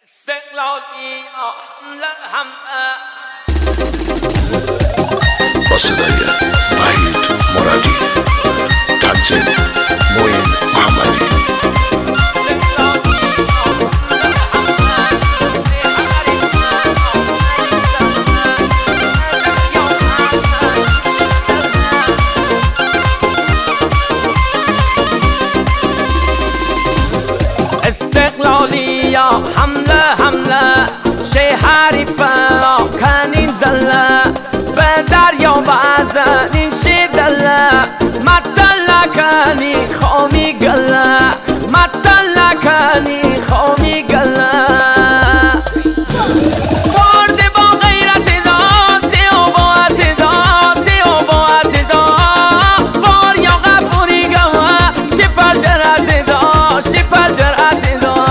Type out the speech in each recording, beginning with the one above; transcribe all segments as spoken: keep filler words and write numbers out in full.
استقلالی حمله حمله با صدای وحید مرادی، تنظیم معین محمدی. استقلالی یا حمله حمله شه حریفه کنین زله به دریا بزنین شه دله مطلع کنی خومی گله مطلع کنی خومی گله برده با غیرت داد دیو با اعتداد دیو با اعتداد بار یا غفوری گوه شه پرجرت داد شه پرجرت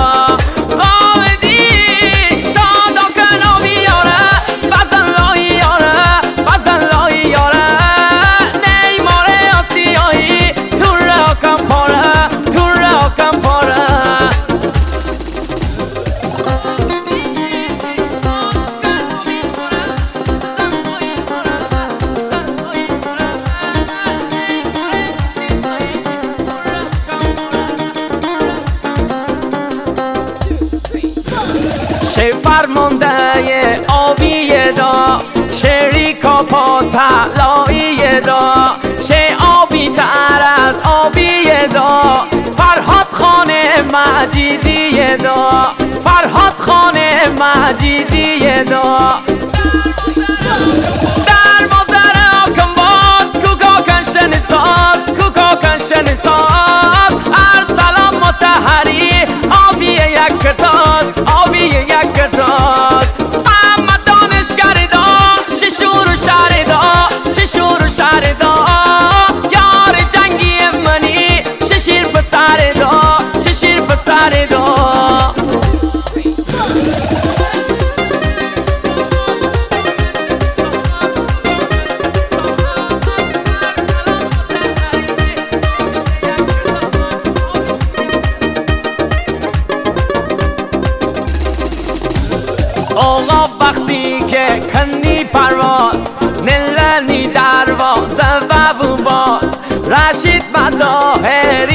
شه فرمانده آبی دا شریکا پا تلایی دا شه آبی تر از آبی دا فرهاد خان مجیدی دا فرهاد خان مجیدی دا در مازر آکن باز کوکا کنشن ساز کوکا کنشن ساز ارسلام متحری آبی یک کتاز آبی یک کتاز اما دانشگر دا ششور و شهر دا ششور و شهر دا یار جنگی منی ششیر پسر دا ششیر پسر دا آقا وقتی که کنی پرواز نلنی دروازه و باز رشید مظاهری